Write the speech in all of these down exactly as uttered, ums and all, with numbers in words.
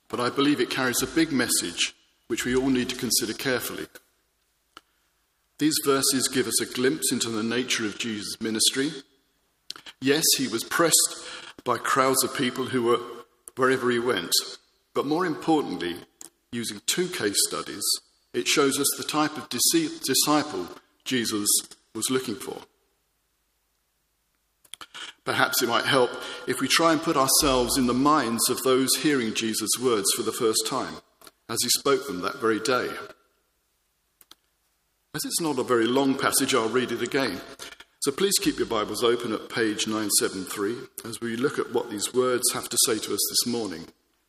but I believe it carries a big message which we all need to consider carefully. These verses give us a glimpse into the nature of Jesus' ministry. Yes, he was pressed by crowds of people who were wherever he went, but more importantly, using two case studies, it shows us the type of disciple Jesus was looking for. Perhaps it might help if we try and put ourselves in the minds of those hearing Jesus' words for the first time, as he spoke them that very day. As it's not a very long passage, I'll read it again. So please keep your Bibles open at page nine seventy-three as we look at what these words have to say to us this morning.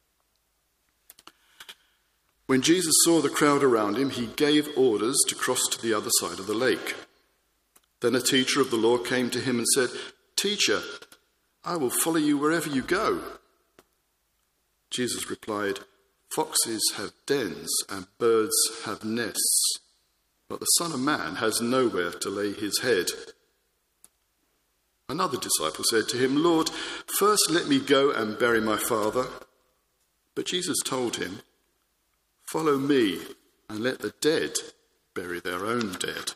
When Jesus saw the crowd around him, he gave orders to cross to the other side of the lake. Then a teacher of the law came to him and said, "Teacher, I will follow you wherever you go." Jesus replied, "Foxes have dens and birds have nests, but the Son of Man has nowhere to lay his head." Another disciple said to him, "Lord, first let me go and bury my father." But Jesus told him, "Follow me and let the dead bury their own dead."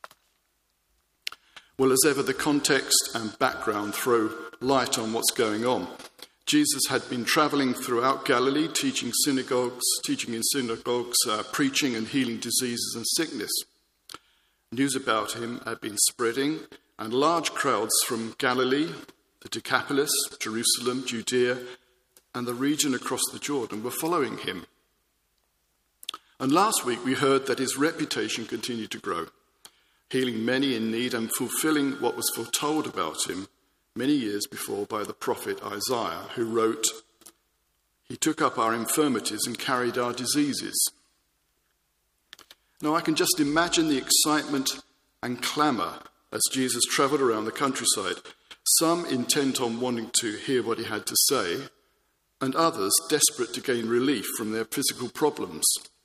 Well, as ever, the context and background throw light on what's going on. Jesus had been travelling throughout Galilee, teaching synagogues, teaching in synagogues, uh, preaching and healing diseases and sickness. News about him had been spreading, and large crowds from Galilee, the Decapolis, Jerusalem, Judea, and the region across the Jordan were following him. And last week we heard that his reputation continued to grow, healing many in need and fulfilling what was foretold about him many years before by the prophet Isaiah, who wrote, "He took up our infirmities and carried our diseases." Now I can just imagine the excitement and clamour as Jesus travelled around the countryside, some intent on wanting to hear what he had to say, and others desperate to gain relief from their physical problems.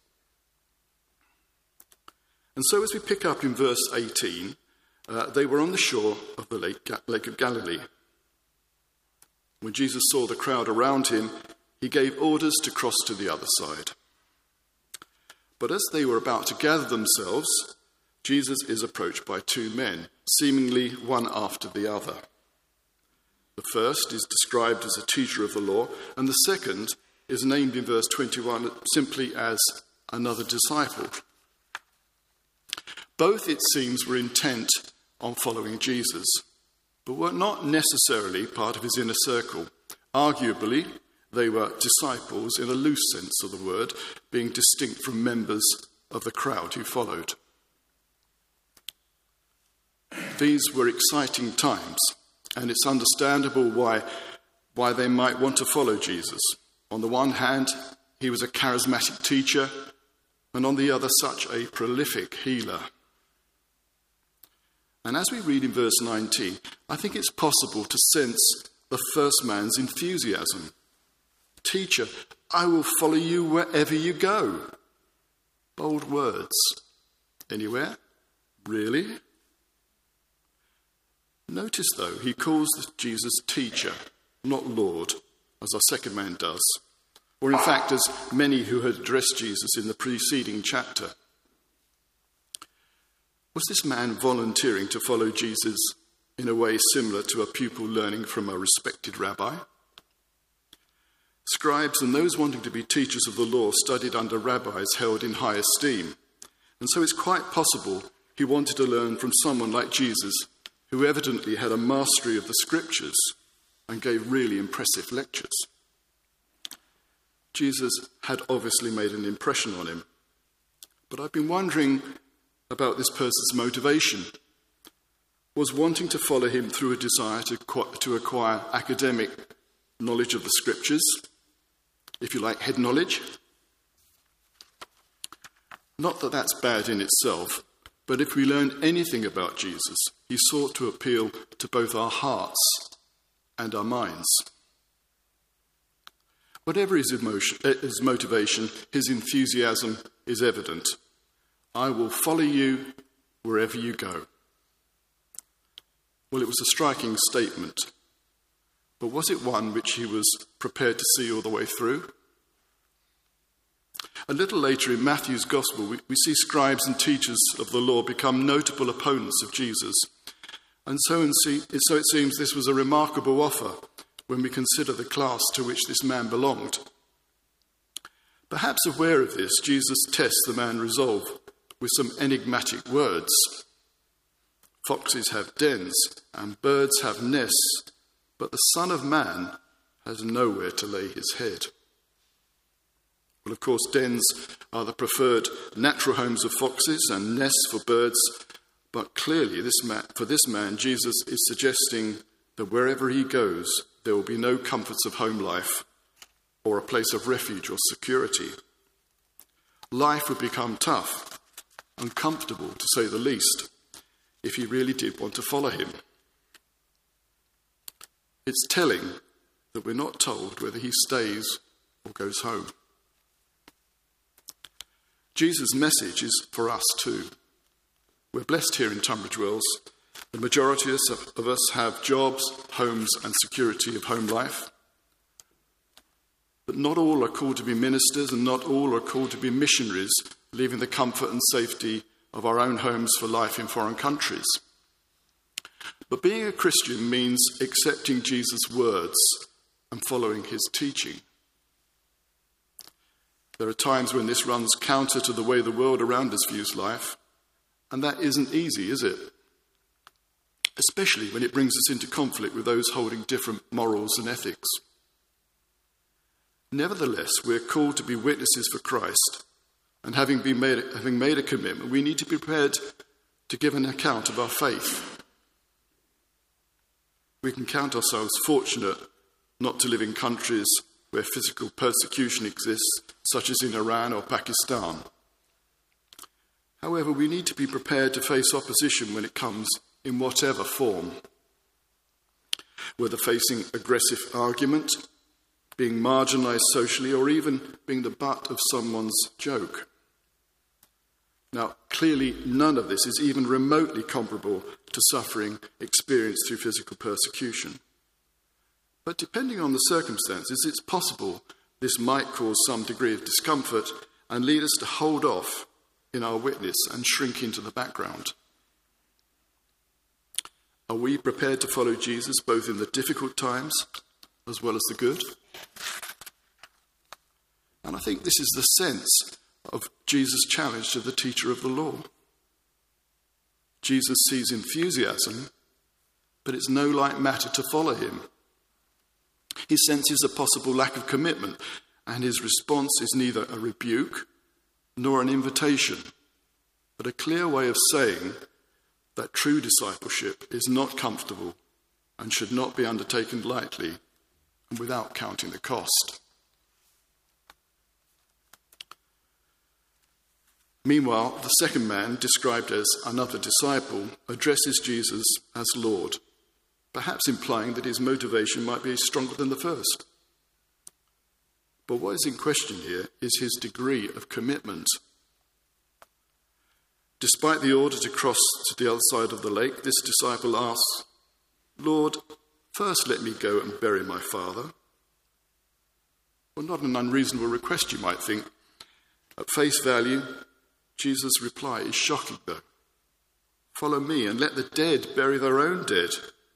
And so as we pick up in verse eighteen, uh, they were on the shore of the lake, Lake of Galilee. When Jesus saw the crowd around him, he gave orders to cross to the other side. But as they were about to gather themselves, Jesus is approached by two men, seemingly one after the other. The first is described as a teacher of the law, and the second is named in verse twenty-one simply as another disciple. Both, it seems, were intent on following Jesus, but were not necessarily part of his inner circle. Arguably, they were disciples in a loose sense of the word, being distinct from members of the crowd who followed. These were exciting times, and it's understandable why, why they might want to follow Jesus. On the one hand, he was a charismatic teacher, and on the other, such a prolific healer. And as we read in verse nineteen, I think it's possible to sense the first man's enthusiasm. "Teacher, I will follow you wherever you go." Bold words. Anywhere? Really? Notice, though, he calls Jesus teacher, not Lord, as our second man does, or in fact, as many who had addressed Jesus in the preceding chapter. Was this man volunteering to follow Jesus in a way similar to a pupil learning from a respected rabbi? Scribes and those wanting to be teachers of the law studied under rabbis held in high esteem, and so it's quite possible he wanted to learn from someone like Jesus, who evidently had a mastery of the scriptures and gave really impressive lectures. Jesus had obviously made an impression on him, but I've been wondering about this person's motivation. Was wanting to follow him through a desire to, to acquire academic knowledge of the scriptures, if you like, head knowledge? Not that that's bad in itself, but if we learn anything about Jesus, he sought to appeal to both our hearts and our minds. Whatever his, emotion, his motivation, his enthusiasm is evident. "I will follow you wherever you go." Well, it was a striking statement, but was it one which he was prepared to see all the way through? A little later in Matthew's Gospel, we, we see scribes and teachers of the law become notable opponents of Jesus. And so, and see, so it seems this was a remarkable offer when we consider the class to which this man belonged. Perhaps aware of this, Jesus tests the man's resolve with some enigmatic words. Foxes have dens and birds have nests, but the Son of Man has nowhere to lay his head. Well, of course, dens are the preferred natural homes of foxes and nests for birds, but clearly this man, for this man, Jesus is suggesting that wherever he goes, there will be no comforts of home life or a place of refuge or security. Life would become tough, uncomfortable to say the least, if he really did want to follow him. It's telling that we're not told whether he stays or goes home. Jesus' message is for us too. We're blessed here in Tunbridge Wells. The majority of us have jobs, homes and security of home life. But not all are called to be ministers and not all are called to be missionaries, leaving the comfort and safety of our own homes for life in foreign countries. But being a Christian means accepting Jesus' words and following his teaching. There are times when this runs counter to the way the world around us views life, and that isn't easy, is it? Especially when it brings us into conflict with those holding different morals and ethics. Nevertheless, we're called to be witnesses for Christ, and having been made, having made a commitment, we need to be prepared to give an account of our faith. We can count ourselves fortunate not to live in countries where physical persecution exists, such as in Iran or Pakistan. However, we need to be prepared to face opposition when it comes in whatever form, whether facing aggressive argument, being marginalised socially, or even being the butt of someone's joke. Now, clearly none of this is even remotely comparable to suffering experienced through physical persecution. But depending on the circumstances, it's possible this might cause some degree of discomfort and lead us to hold off in our witness and shrink into the background. Are we prepared to follow Jesus both in the difficult times as well as the good? And I think this is the sense of Jesus' challenge to the teacher of the law. Jesus sees enthusiasm, but it's no light matter to follow him. He senses a possible lack of commitment, and his response is neither a rebuke nor an invitation, but a clear way of saying that true discipleship is not comfortable and should not be undertaken lightly and without counting the cost. Meanwhile, the second man, described as another disciple, addresses Jesus as Lord, perhaps implying that his motivation might be stronger than the first. But what is in question here is his degree of commitment. Despite the order to cross to the other side of the lake, this disciple asks, "Lord, first let me go and bury my father." Well, not an unreasonable request, you might think. At face value, Jesus' reply is shocking, though. "Follow me and let the dead bury their own dead."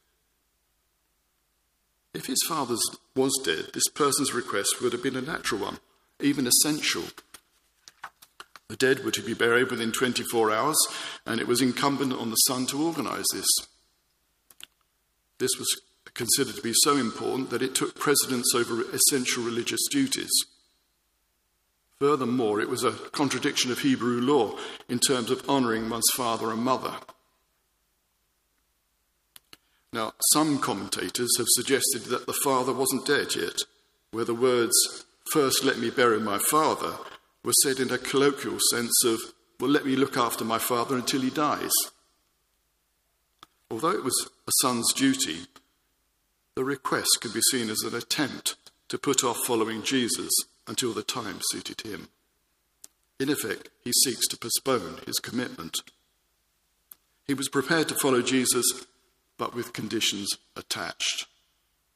If his father was dead, this person's request would have been a natural one, even essential. The dead were to be buried within twenty-four hours, and it was incumbent on the son to organise this. This was considered to be so important that it took precedence over essential religious duties. Furthermore, it was a contradiction of Hebrew law in terms of honouring one's father and mother. Now, some commentators have suggested that the father wasn't dead yet, where the words, "First let me bury my father," were said in a colloquial sense of, "Well, let me look after my father until he dies." Although it was a son's duty, the request could be seen as an attempt to put off following Jesus until the time suited him. In effect, he seeks to postpone his commitment. He was prepared to follow Jesus, but with conditions attached.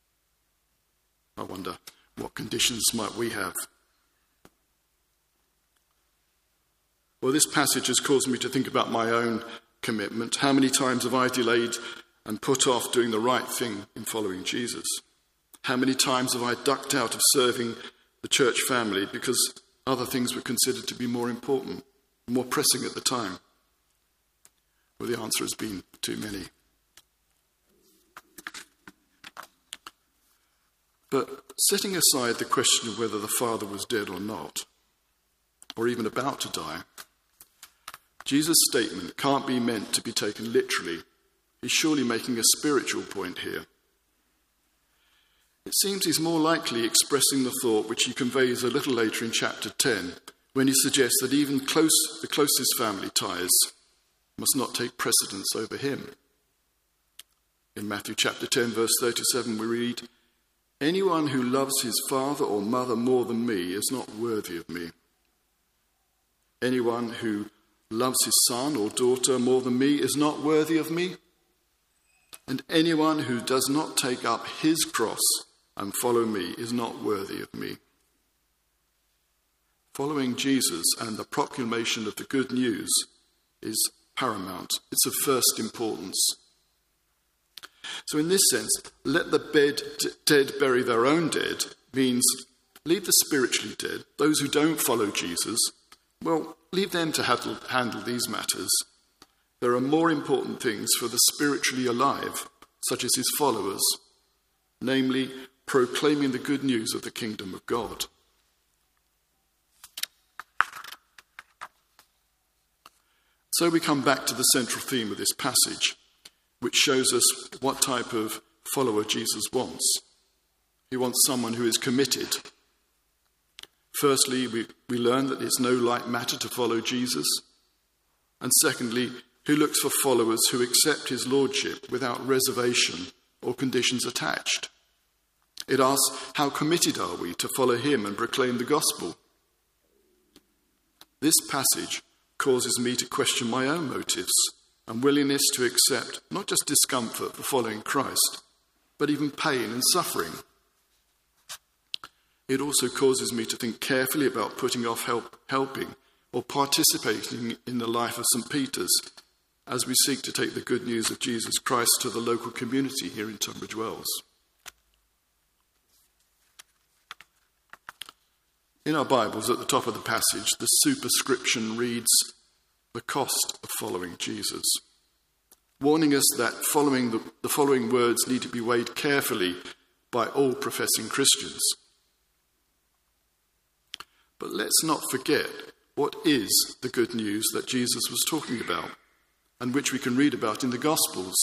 I wonder, what conditions might we have? Well, this passage has caused me to think about my own commitment. How many times have I delayed and put off doing the right thing in following Jesus? How many times have I ducked out of serving the church family because other things were considered to be more important, more pressing at the time? Well, the answer has been too many. But setting aside the question of whether the father was dead or not, or even about to die, Jesus' statement can't be meant to be taken literally. He's surely making a spiritual point here. It seems he's more likely expressing the thought which he conveys a little later in chapter ten, when he suggests that even close, the closest family ties must not take precedence over him. In Matthew chapter ten, verse thirty-seven, we read, "Anyone who loves his father or mother more than me is not worthy of me. Anyone who loves his son or daughter more than me is not worthy of me. And anyone who does not take up his cross and follow me is not worthy of me." Following Jesus and the proclamation of the good news is paramount. It's of first importance. So in this sense, let the bed, dead bury their own dead means leave the spiritually dead, those who don't follow Jesus, well, leave them to handle, handle these matters. There are more important things for the spiritually alive, such as his followers, namely proclaiming the good news of the kingdom of God. So we come back to the central theme of this passage, which shows us what type of follower Jesus wants. He wants someone who is committed. Firstly, we, we learn that it's no light matter to follow Jesus. And secondly, who looks for followers who accept his lordship without reservation or conditions attached. It asks, how committed are we to follow him and proclaim the gospel? This passage causes me to question my own motives and willingness to accept not just discomfort for following Christ, but even pain and suffering. It also causes me to think carefully about putting off help, helping or participating in the life of Saint Peter's as we seek to take the good news of Jesus Christ to the local community here in Tunbridge Wells. In our Bibles, at the top of the passage, the superscription reads, "The cost of following Jesus," warning us that following the, the following words need to be weighed carefully by all professing Christians. But let's not forget what is the good news that Jesus was talking about and which we can read about in the Gospels.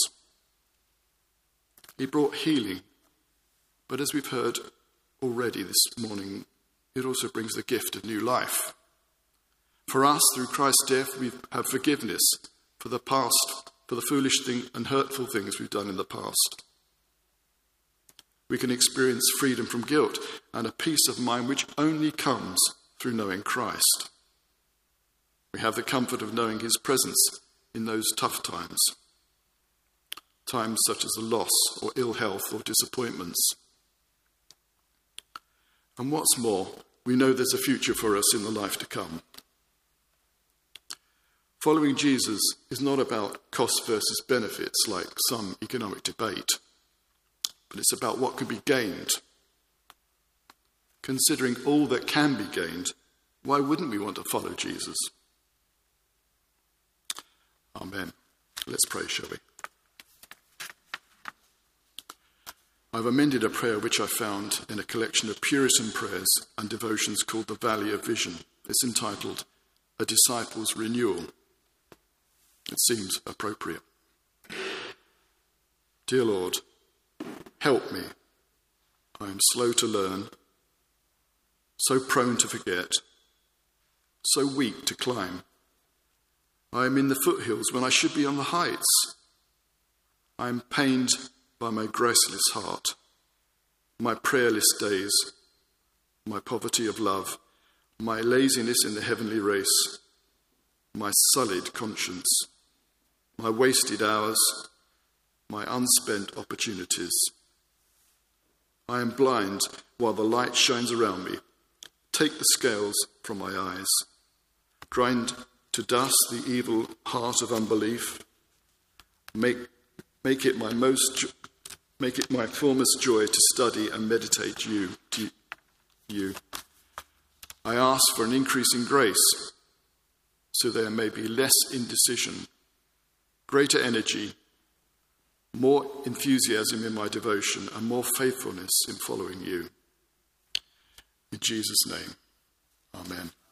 He brought healing, but as we've heard already this morning, it also brings the gift of new life. For us, through Christ's death, we have forgiveness for the past, for the foolish thing and hurtful things we've done in the past. We can experience freedom from guilt and a peace of mind which only comes through knowing Christ. We have the comfort of knowing his presence in those tough times, times such as the loss or ill health or disappointments. And what's more, we know there's a future for us in the life to come. Following Jesus is not about cost versus benefits like some economic debate, but it's about what could be gained. Considering all that can be gained, why wouldn't we want to follow Jesus? Amen. Let's pray, shall we? I've amended a prayer which I found in a collection of Puritan prayers and devotions called the Valley of Vision. It's entitled, A Disciple's Renewal. It seems appropriate. Dear Lord, help me. I am slow to learn, so prone to forget, so weak to climb. I am in the foothills when I should be on the heights. I am pained by my graceless heart, my prayerless days, my poverty of love, my laziness in the heavenly race, my sullied conscience, my wasted hours, my unspent opportunities. I am blind while the light shines around me. Take the scales from my eyes. Grind to dust the evil heart of unbelief. Make, make it my most, make it my foremost joy to study and meditate you, to you. I ask for an increase in grace, so there may be less indecision, greater energy, more enthusiasm in my devotion, and more faithfulness in following you. In Jesus' name, amen.